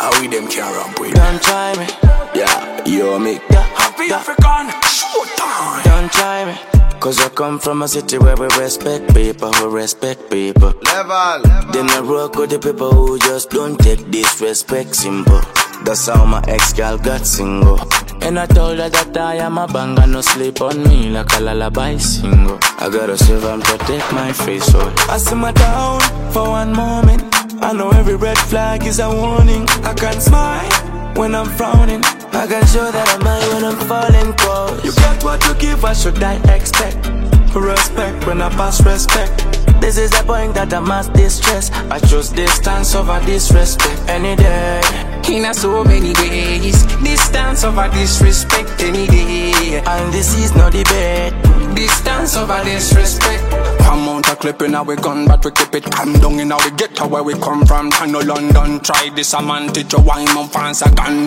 How we them can ramp with? Don't try me. Yeah, you me. Happy African, showtime. Don't try me. Cause I come from a city where we respect people, who respect people. Level. Then I work with the people who just don't take disrespect simple. That's how my ex-girl got single. And I told her that I am a banger, no sleep on me like a lullaby single. I gotta save and protect my face, so I simmer down for one moment. I know every red flag is a warning. I can smile when I'm frowning. I can show that I'm high when I'm falling close. You get what you give, what should I expect? Respect when I pass respect. This is the point that I must distress. I choose distance over disrespect any day. In so many ways, distance over disrespect any day. And this is no debate. Distance over disrespect. Come out a clip in our gun, but we keep it calm down in our ghetto where we come from. Tano London, try this a man, teach you why my fans a gun.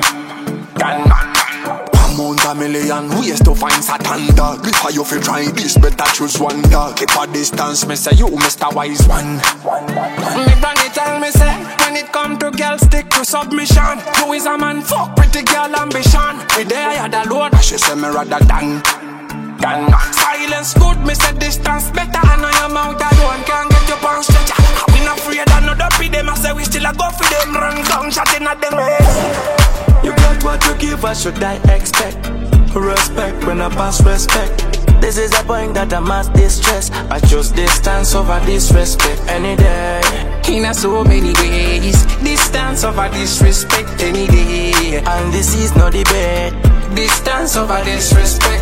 Amount a million ways to find Satan dog. If you feel try this, better choose one dog. Keep a distance, me say you Mr. Wise One. Me granny tell me say, when it come to girls stick to submission. Who is a man, fuck pretty girl ambition. Me there I had a load, she say me rather than. Silence good, me say distance better. And I am out alone, can't get your pound stretcher. We not afraid of no dopey, them I say we still a go for them. Run down, shot in at them head. You got what you give, what should I expect? Respect when I pass respect. This is the point that I must distress. I choose distance over disrespect any day. In so many ways, distance over disrespect any day. And this is no debate. Distance over disrespect.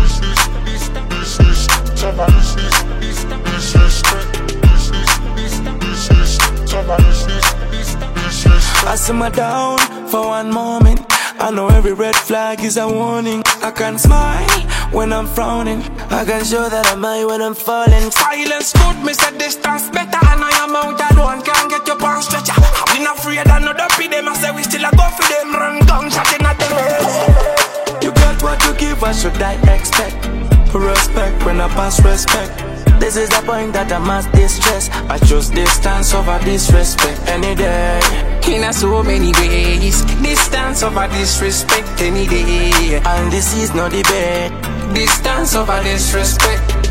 I simmer down for one moment. I know every red flag is a warning. I can smile when I'm frowning. I can show that I'm high when I'm falling. Silence good, me say distance better. And I am out alone, can't get your pound stretcher. We not afraid of no dopey, them I say we still a go for them. Run down, shot in at them head. You got what you give, what should I expect? Respect when I pass respect. This is the point that I must distress. I choose distance over disrespect any day. In so many ways, distance over disrespect any day. And this is no debate. Distance over disrespect.